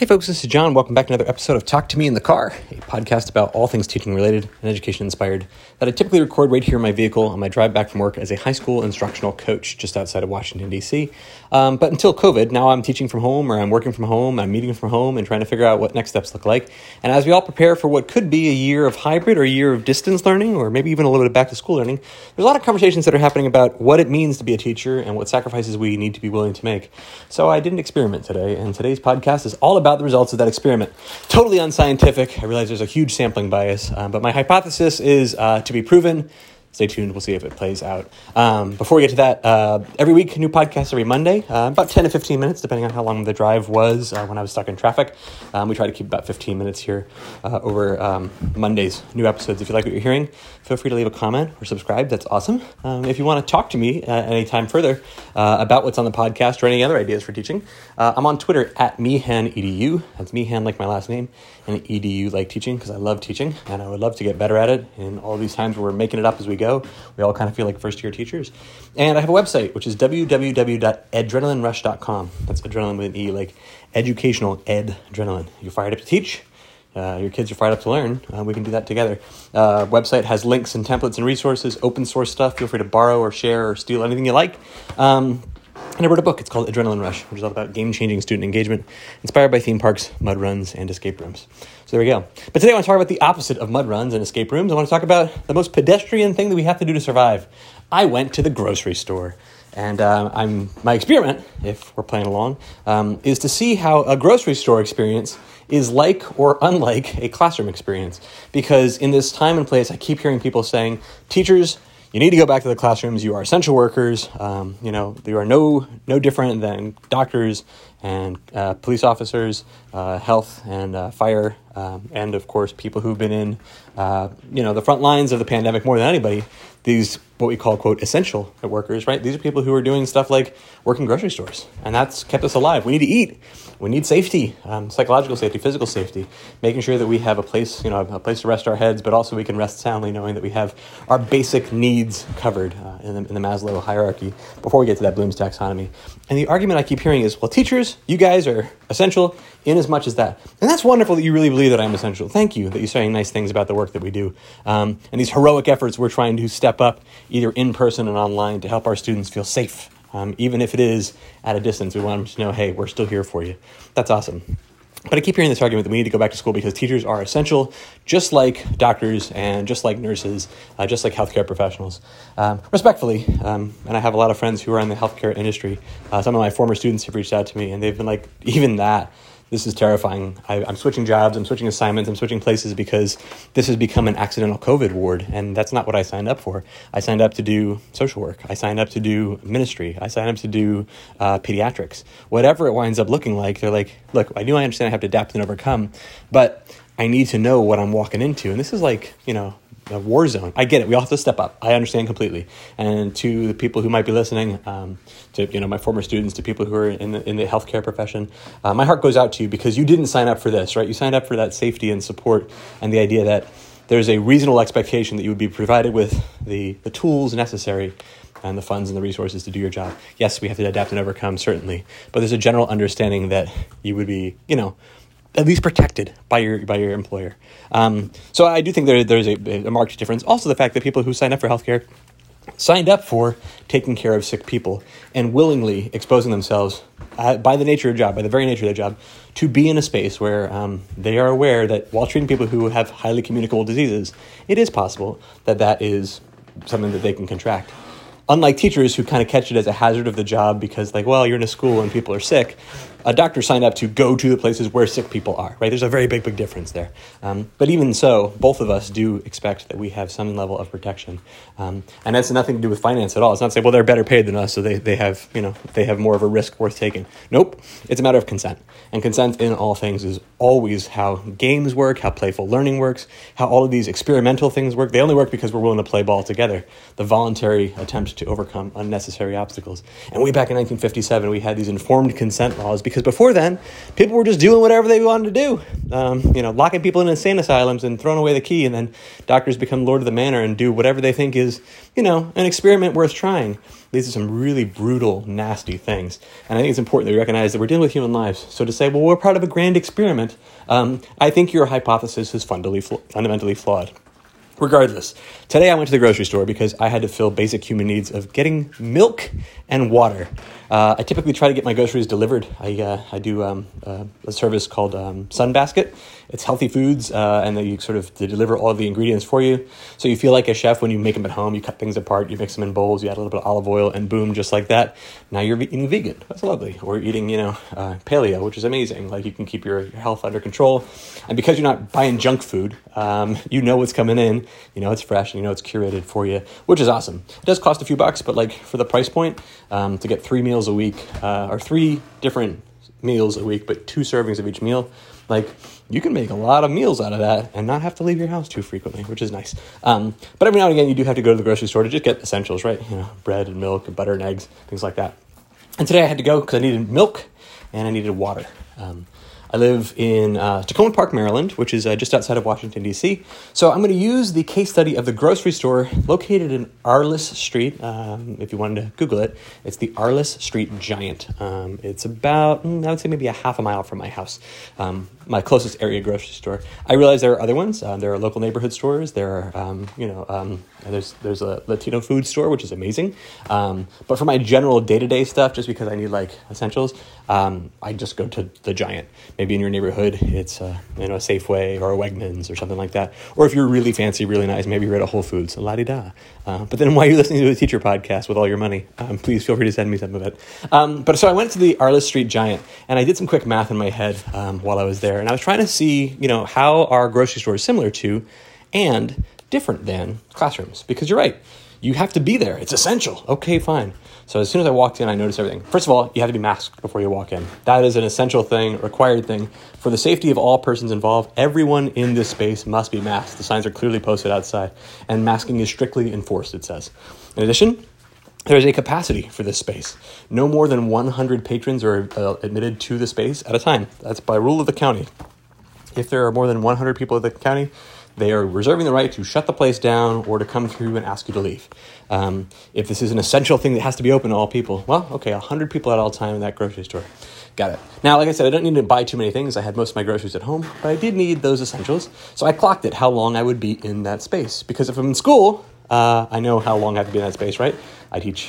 Hey folks, this is John. Welcome back to another episode of Talk to Me in the Car, a podcast about all things teaching related and education inspired that I typically record right here in my vehicle on my drive back from work as a high school instructional coach just outside of Washington, D.C. But until COVID, now I'm teaching from home or I'm working from home, I'm meeting from home and trying to figure out what next steps look like. And as we all prepare for what could be a year of hybrid or a year of distance learning or maybe even a little bit of back to school learning, there's a lot of conversations that are happening about what it means to be a teacher and what sacrifices we need to be willing to make. So I did an experiment today, and today's podcast is all about the results of that experiment. Totally unscientific. I realize there's a huge sampling bias, but my hypothesis is to be proven. Stay tuned. We'll see if it plays out. Before we get to that, every week, new podcast every Monday, about 10 to 15 minutes, depending on how long the drive was when I was stuck in traffic. We try to keep about 15 minutes here over Monday's new episodes. If you like what you're hearing, feel free to leave a comment or subscribe. That's awesome. If you want to talk to me anytime further about what's on the podcast or any other ideas for teaching, I'm on Twitter at meehanedu. That's meehan like my last name, and edu like teaching because I love teaching and I would love to get better at it in all these times where we're making it up as we go. We all kind of feel like first-year teachers. And I have a website, which is www.edrenalinerush.com. That's adrenaline with an E, like educational edrenalin. You're fired up to teach. Your kids are fired up to learn. We can do that together. Website has links and templates and resources, open source stuff. Feel free to borrow or share or steal anything you like. And I wrote a book. It's called Adrenaline Rush, which is all about game-changing student engagement, inspired by theme parks, mud runs, and escape rooms. So there we go. But today I want to talk about the opposite of mud runs and escape rooms. I want to talk about the most pedestrian thing that we have to do to survive. I went to the grocery store. And my experiment, if we're playing along, is to see how a grocery store experience is like or unlike a classroom experience. Because in this time and place, I keep hearing people saying, teachers, you need to go back to the classrooms. You are essential workers. You are no different than doctors and police officers, health and fire, and of course people who've been in the front lines of the pandemic more than anybody. These what we call, quote, essential workers, right? These are people who are doing stuff like working grocery stores, and that's kept us alive. We need to eat. We need safety, psychological safety, physical safety, making sure that we have a place to rest our heads, but also we can rest soundly knowing that we have our basic needs covered in the Maslow hierarchy before we get to that Bloom's taxonomy. And the argument I keep hearing is, well, teachers, you guys are essential in as much as that. And that's wonderful that you really believe that I'm essential. Thank you that you're saying nice things about the work that we do. And these heroic efforts we're trying to step up either in person and online to help our students feel safe. Even if it is at a distance, we want them to know, hey, we're still here for you. That's awesome. But I keep hearing this argument that we need to go back to school because teachers are essential, just like doctors and just like nurses, just like healthcare professionals. Respectfully, and I have a lot of friends who are in the healthcare industry. Some of my former students have reached out to me and they've been like, even that, this is terrifying. I'm switching jobs, I'm switching assignments, I'm switching places because this has become an accidental COVID ward, and that's not what I signed up for. I signed up to do social work. I signed up to do ministry. I signed up to do pediatrics. Whatever it winds up looking like, they're like, look, I understand I have to adapt and overcome, but I need to know what I'm walking into. And this is like, a war zone. I get it. We all have to step up. I understand completely. And to the people who might be listening, to my former students, to people who are in the healthcare profession, my heart goes out to you because you didn't sign up for this, right? You signed up for that safety and support and the idea that there's a reasonable expectation that you would be provided with the tools necessary and the funds and the resources to do your job. Yes, we have to adapt and overcome, certainly, but there's a general understanding that you would be, at least protected by your employer. So I do think there's a marked difference. Also, the fact that people who sign up for healthcare signed up for taking care of sick people and willingly exposing themselves by the nature of their job, by the very nature of their job, to be in a space where they are aware that while treating people who have highly communicable diseases, it is possible that is something that they can contract. Unlike teachers who kind of catch it as a hazard of the job because you're in a school and people are sick, a doctor signed up to go to the places where sick people are, right? There's a very big difference there. But even so, both of us do expect that we have some level of protection. And that's nothing to do with finance at all. It's not to say, well, they're better paid than us, so they have more of a risk worth taking. Nope. It's a matter of consent. And consent in all things is always how games work, how playful learning works, how all of these experimental things work. They only work because we're willing to play ball together. The voluntary attempt to overcome unnecessary obstacles. And way back in 1957, we had these informed consent laws because because before then, people were just doing whatever they wanted to do. Locking people in insane asylums and throwing away the key, and then doctors become lord of the manor and do whatever they think is, an experiment worth trying. These are some really brutal, nasty things. And I think it's important that we recognize that we're dealing with human lives. So to say, well, we're part of a grand experiment, I think your hypothesis is fundamentally flawed. Regardless, today I went to the grocery store because I had to fill basic human needs of getting milk and water. I typically try to get my groceries delivered. I do a service called Sunbasket. It's healthy foods, and they deliver all of the ingredients for you. So you feel like a chef when you make them at home. You cut things apart, you mix them in bowls, you add a little bit of olive oil, and boom, just like that. Now you're eating vegan. That's lovely. Or eating, paleo, which is amazing. Like you can keep your health under control. And because you're not buying junk food, you know what's coming in. You know it's fresh, and you know it's curated for you, which is awesome. It does cost a few bucks, but like for the price point, to get 3 meals a week, or 3 different meals a week, but 2 servings of each meal, like you can make a lot of meals out of that and not have to leave your house too frequently, which is nice. But every now and again, you do have to go to the grocery store to just get essentials, right? Bread and milk and butter and eggs, things like that. And today I had to go because I needed milk and I needed water. I live in Tacoma Park, Maryland, which is just outside of Washington, D.C. So I'm going to use the case study of the grocery store located in Arliss Street. If you wanted to Google it, it's the Arliss Street Giant. It's about, I would say maybe a half a mile from my house, my closest area grocery store. I realize there are other ones. There are local neighborhood stores. There are, there's a Latino food store, which is amazing. But for my general day-to-day stuff, just because I need like essentials, I just go to the Giant. Maybe in your neighborhood, it's a Safeway or a Wegmans or something like that. Or if you're really fancy, really nice, maybe you're at a Whole Foods, la-di-da. But then while you're listening to a teacher podcast with all your money, please feel free to send me some of it. But so I went to the Arliss Street Giant, and I did some quick math in my head while I was there. And I was trying to see, how our grocery store is similar to and different than classrooms. Because you're right. You have to be there. It's essential. Okay, fine. So as soon as I walked in, I noticed everything. First of all, you have to be masked before you walk in. That is an essential thing, required thing. For the safety of all persons involved, everyone in this space must be masked. The signs are clearly posted outside, and masking is strictly enforced, it says. In addition, there is a capacity for this space. No more than 100 patrons are admitted to the space at a time. That's by rule of the county. If there are more than 100 people at the county, they are reserving the right to shut the place down or to come through and ask you to leave. If this is an essential thing that has to be open to all people, 100 people at all time in that grocery store. Got it. Now, like I said, I don't need to buy too many things. I had most of my groceries at home, but I did need those essentials. So I clocked it, how long I would be in that space. Because if I'm in school, I know how long I have to be in that space, right? I teach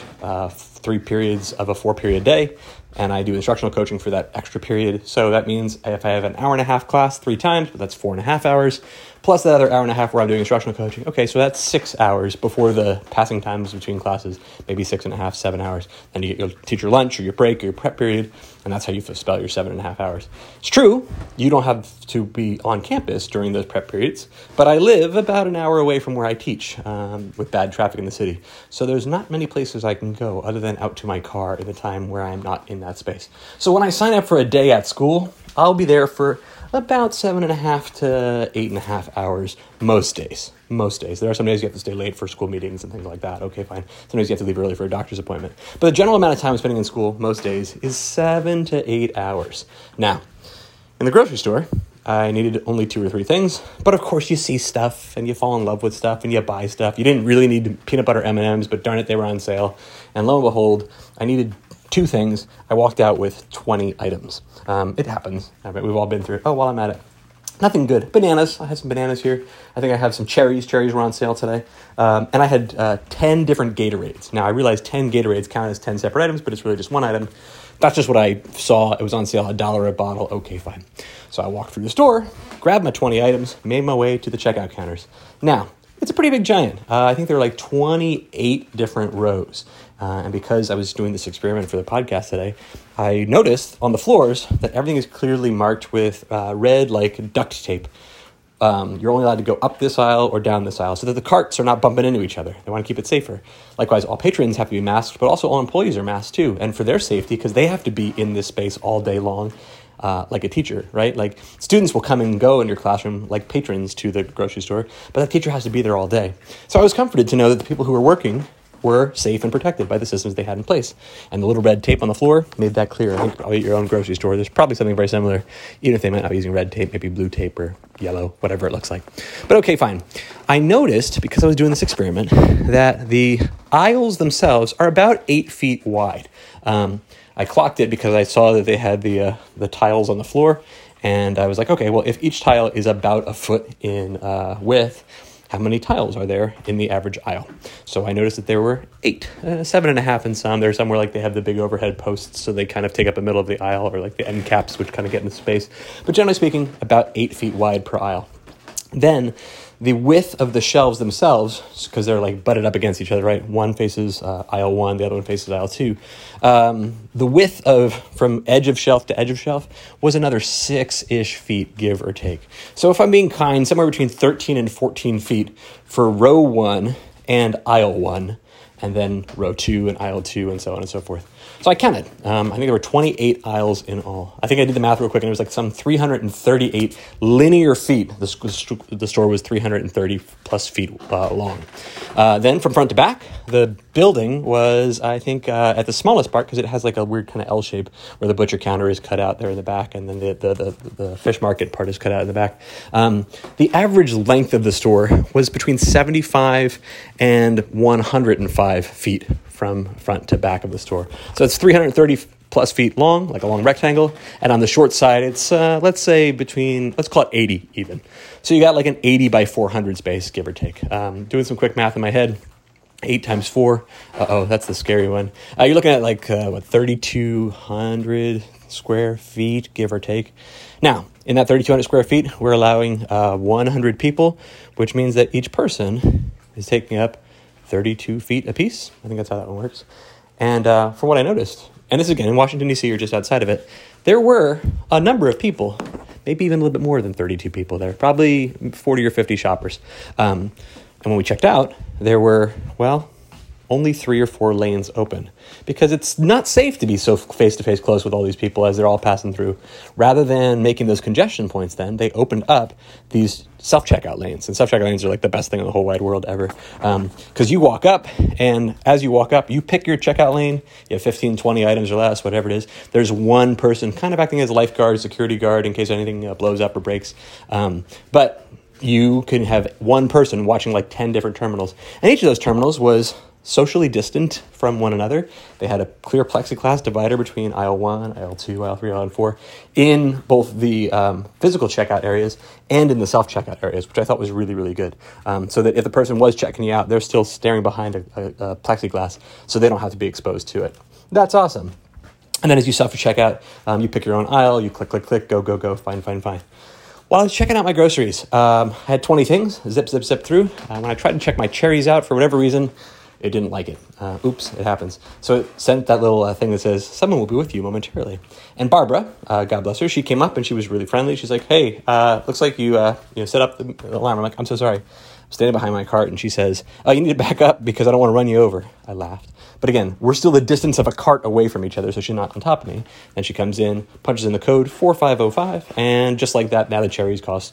3 periods of a 4-period day, and I do instructional coaching for that extra period. So that means if I have an hour and a half class 3 times, but that's 4.5 hours, plus that other hour and a half where I'm doing instructional coaching. Okay, so that's 6 hours before the passing times between classes, maybe 6.5, 7 hours. Then you get your teacher lunch or your break or your prep period, and that's how you spell your 7.5 hours. It's true, you don't have to be on campus during those prep periods, but I live about an hour away from where I teach with bad traffic in the city. So there's not many places I can go other than out to my car in the time where I'm not in that space. So when I sign up for a day at school, I'll be there for about 7.5 to 8.5 hours most days. Most days. There are some days you have to stay late for school meetings and things like that. Okay, fine. Sometimes you have to leave early for a doctor's appointment. But the general amount of time I'm spending in school most days is 7 to 8 hours. Now, in the grocery store, I needed only 2 or 3 things. But of course, you see stuff and you fall in love with stuff and you buy stuff. You didn't really need peanut butter M&Ms, but darn it, they were on sale. And lo and behold, I needed 2 things. I walked out with 20 items. It happens. We've all been through it. Oh, while I'm at it. Nothing good. Bananas. I had some bananas here. I think I have some cherries. Cherries were on sale today. And I had 10 different Gatorades. Now, I realize 10 Gatorades count as 10 separate items, but it's really just one item. That's just what I saw. It was on sale, $1 a bottle. Okay, fine. So I walked through the store, grabbed my 20 items, made my way to the checkout counters. Now, it's a pretty big Giant. I think there are like 28 different rows. And because I was doing this experiment for the podcast today, I noticed on the floors that everything is clearly marked with red, like duct tape. You're only allowed to go up this aisle or down this aisle so that the carts are not bumping into each other. They want to keep it safer. Likewise, all patrons have to be masked, but also all employees are masked too. And for their safety, because they have to be in this space all day long, like a teacher, right? Like students will come and go in your classroom like patrons to the grocery store, but that teacher has to be there all day. So I was comforted to know that the people who were working were safe and protected by the systems they had in place. And the little red tape on the floor made that clear. I think probably at your own grocery store, there's probably something very similar, even if they might not be using red tape, maybe blue tape or yellow, whatever it looks like. But okay, fine. I noticed, because I was doing this experiment, that the aisles themselves are about 8 feet wide. I clocked it because I saw that they had the tiles on the floor, and I was like, okay, well, if each tile is about a foot in width, how many tiles are there in the average aisle? So I noticed that there were 8, 7.5 in some. There's some where like they have the big overhead posts, so they kind of take up the middle of the aisle, or like the end caps, which kind of get into space. But generally speaking, about 8 feet wide per aisle. Then the width of the shelves themselves, because they're like butted up against each other, right? One faces aisle 1, the other one faces aisle 2. The width from edge of shelf to edge of shelf was another 6-ish feet, give or take. So if I'm being kind, somewhere between 13 and 14 feet for row 1 and aisle 1, and then row 2 and aisle 2, and so on and so forth. So I counted. I think there were 28 aisles in all. I think I did the math real quick, and it was like some 338 linear feet. The store was 330 plus feet long. Then from front to back, the building was, I think, at the smallest part, because it has like a weird kind of L shape where the butcher counter is cut out there in the back, and then the fish market part is cut out in the back. The average length of the store was between 75 and 105 feet from front to back of the store. So it's 330 plus feet long, like a long rectangle. And on the short side, it's, let's call it 80 even. So you got like an 80 by 400 space, give or take. Doing some quick math in my head, 8 times 4. That's the scary one. You're looking at like, 3,200 square feet, give or take. Now, in that 3,200 square feet, we're allowing 100 people, which means that each person is taking up 32 feet apiece. I think that's how that one works. And from what I noticed, and this is again in Washington, D.C., or just outside of it, there were a number of people, maybe even a little bit more than 32 people there, probably 40 or 50 shoppers. And when we checked out, there were, only 3 or 4 lanes open, because it's not safe to be so face-to-face close with all these people as they're all passing through. Rather than making those congestion points, then they opened up these self-checkout lanes. And self-checkout lanes are like the best thing in the whole wide world ever. Because you walk up, and as you walk up, you pick your checkout lane. You have 15, 20 items or less, whatever it is. There's one person kind of acting as a lifeguard, security guard, in case anything blows up or breaks. But you can have one person watching like 10 different terminals. And each of those terminals was socially distant from one another. They had a clear plexiglass divider between aisle 1, aisle 2, aisle 3, aisle 4, in both the physical checkout areas and in the self-checkout areas, which I thought was really, really good. So that if the person was checking you out, they're still staring behind a plexiglass, so they don't have to be exposed to it. That's awesome. And then as you self-check out, you pick your own aisle, you click, click, click, go, fine. While I was checking out my groceries, I had 20 things, zip through. When I tried to check my cherries out, for whatever reason, it didn't like it. Oops, it happens. So it sent that little thing that says, someone will be with you momentarily. And Barbara, God bless her, she came up and she was really friendly. She's like, hey, looks like you set up the alarm. I'm like, I'm so sorry. I'm standing behind my cart, and she says, oh, you need to back up because I don't want to run you over. I laughed. But again, we're still the distance of a cart away from each other, so she's not on top of me. Then she comes in, punches in the code 4505, and just like that, now the cherries cost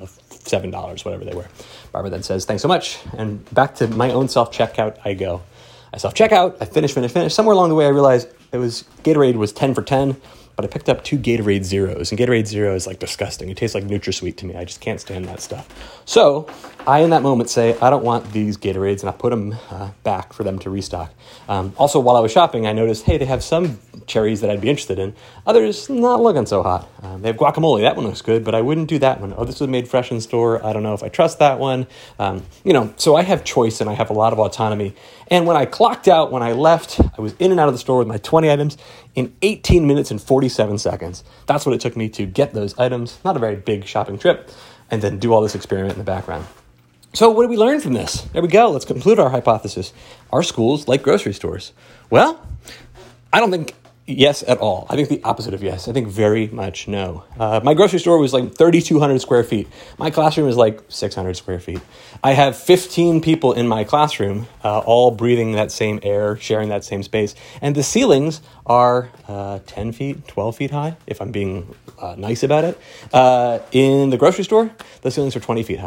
$7, whatever they were. Barbara then says, thanks so much. And back to my own self-checkout I go. I self-checkout, I finish. Somewhere along the way, I realized Gatorade was 10 for 10, but I picked up 2 Gatorade Zeros. And Gatorade Zero is like disgusting. It tastes like NutraSweet to me. I just can't stand that stuff. So I, in that moment, say, I don't want these Gatorades, and I put them back for them to restock. Also, while I was shopping, I noticed, hey, they have some cherries that I'd be interested in. Others, not looking so hot. They have guacamole. That one looks good, but I wouldn't do that one. Oh, this was made fresh in store. I don't know if I trust that one. So I have choice, and I have a lot of autonomy. And when I clocked out, when I left, I was in and out of the store with my 20 items in 18 minutes and 47 seconds. That's what it took me to get those items. Not a very big shopping trip. And then do all this experiment in the background. So what did we learn from this? There we go. Let's conclude our hypothesis. Are schools like grocery stores? Well, I don't think yes at all. I think the opposite of yes. I think very much no. My grocery store was like 3,200 square feet. My classroom is like 600 square feet. I have 15 people in my classroom, all breathing that same air, sharing that same space. And the ceilings are 10 feet, 12 feet high, if I'm being nice about it. In the grocery store, the ceilings are 20 feet high.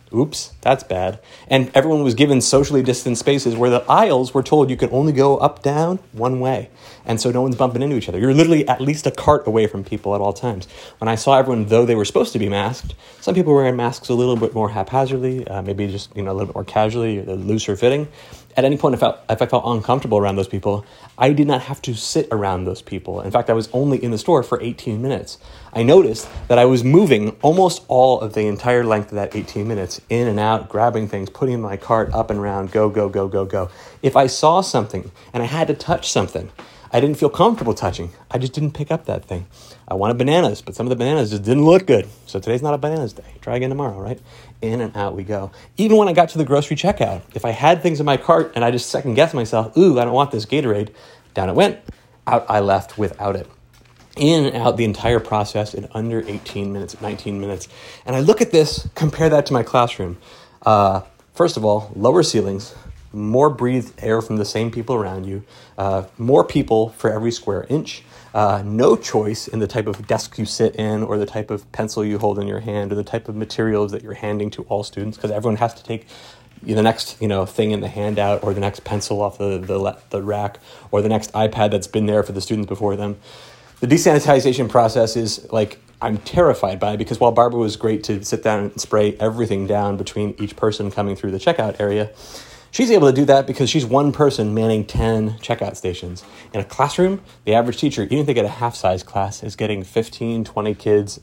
Oops, that's bad. And everyone was given socially distanced spaces where the aisles were told you could only go up, down, one way. And so no one's bumping into each other. You're literally at least a cart away from people at all times. When I saw everyone, though they were supposed to be masked, some people were wearing masks a little bit more haphazardly, maybe just a little bit more casually, looser fitting. At any point, if I felt uncomfortable around those people, I did not have to sit around those people. In fact, I was only in the store for 18 minutes. I noticed that I was moving almost all of the entire length of that 18 minutes, in and out, grabbing things, putting my cart up and around, go, go, go, go, go. If I saw something and I had to touch something, I didn't feel comfortable touching. I just didn't pick up that thing. I wanted bananas, but some of the bananas just didn't look good. So today's not a bananas day. Try again tomorrow, right? In and out we go. Even when I got to the grocery checkout, if I had things in my cart and I just second guessed myself, ooh, I don't want this Gatorade, down it went. Out I left without it. In and out the entire process in under 18 minutes, 19 minutes. And I look at this, compare that to my classroom. First of all, lower ceilings, more breathed air from the same people around you, more people for every square inch, no choice in the type of desk you sit in or the type of pencil you hold in your hand or the type of materials that you're handing to all students, because everyone has to take the next thing in the handout or the next pencil off the rack or the next iPad that's been there for the students before them. The desanitization process is I'm terrified by it, because while Barbara was great to sit down and spray everything down between each person coming through the checkout area, she's able to do that because she's one person manning 10 checkout stations. In a classroom, the average teacher, even if they get a half-size class, is getting 15, 20 kids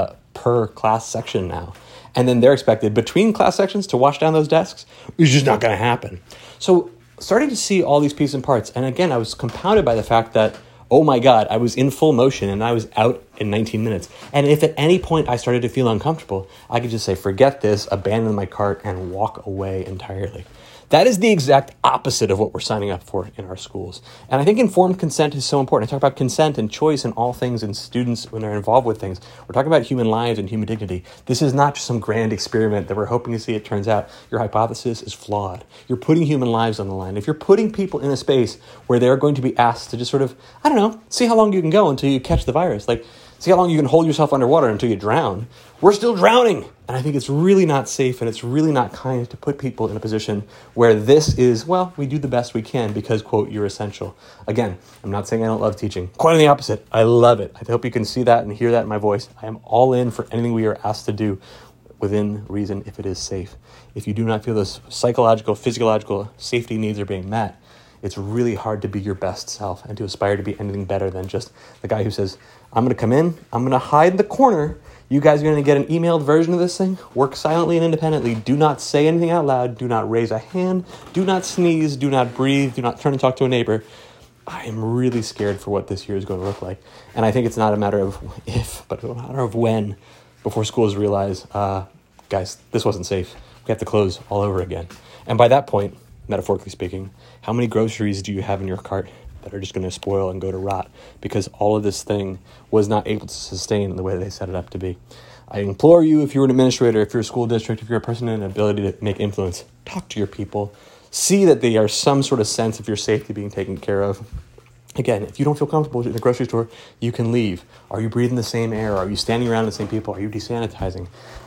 per class section now. And then they're expected between class sections to wash down those desks. It's just not going to happen. So starting to see all these pieces and parts. And again, I was compounded by the fact that, oh my God, I was in full motion and I was out in 19 minutes. And if at any point I started to feel uncomfortable, I could just say, forget this, abandon my cart, and walk away entirely. That is the exact opposite of what we're signing up for in our schools. And I think informed consent is so important. I talk about consent and choice and all things in students when they're involved with things. We're talking about human lives and human dignity. This is not just some grand experiment that we're hoping to see it turns out. Your hypothesis is flawed. You're putting human lives on the line. If you're putting people in a space where they're going to be asked to just sort of, see how long you can go until you catch the virus. See how long you can hold yourself underwater until you drown. We're still drowning. And I think it's really not safe and it's really not kind to put people in a position where this is, we do the best we can because, quote, you're essential. Again, I'm not saying I don't love teaching. Quite on the opposite. I love it. I hope you can see that and hear that in my voice. I am all in for anything we are asked to do within reason if it is safe. If you do not feel those psychological, physiological safety needs are being met, it's really hard to be your best self and to aspire to be anything better than just the guy who says, I'm going to come in, I'm going to hide in the corner, you guys are going to get an emailed version of this thing, work silently and independently, do not say anything out loud, do not raise a hand, do not sneeze, do not breathe, do not turn and talk to a neighbor. I am really scared for what this year is going to look like. And I think it's not a matter of if, but a matter of when, before schools realize, guys, this wasn't safe. We have to close all over again. And by that point, metaphorically speaking, how many groceries do you have in your cart that are just going to spoil and go to rot because all of this thing was not able to sustain the way they set it up to be? I implore you, if you're an administrator, if you're a school district, if you're a person in an ability to make influence, talk to your people. See that they are some sort of sense of your safety being taken care of. Again, if you don't feel comfortable in the grocery store, you can leave. Are you breathing the same air? Are you standing around the same people? Are you desanitizing?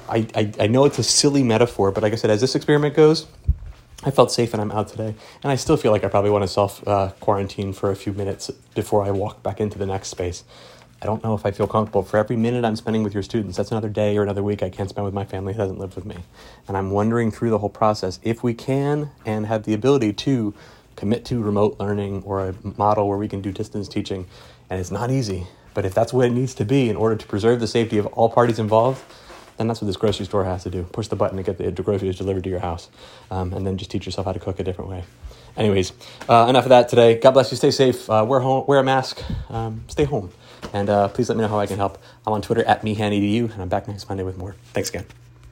I know it's a silly metaphor, but like I said, as this experiment goes, I felt safe and I'm out today. And I still feel like I probably want to self-quarantine for a few minutes before I walk back into the next space. I don't know if I feel comfortable. For every minute I'm spending with your students, that's another day or another week I can't spend with my family who hasn't lived with me. And I'm wondering through the whole process, if we can and have the ability to commit to remote learning or a model where we can do distance teaching. And it's not easy, but if that's what it needs to be in order to preserve the safety of all parties involved, then that's what this grocery store has to do. Push the button to get the groceries delivered to your house, and then just teach yourself how to cook a different way. Anyways, enough of that today. God bless you. Stay safe. Wear a mask. Stay home. And please let me know how I can help. I'm on Twitter @mehanedu, and I'm back next Monday with more. Thanks again.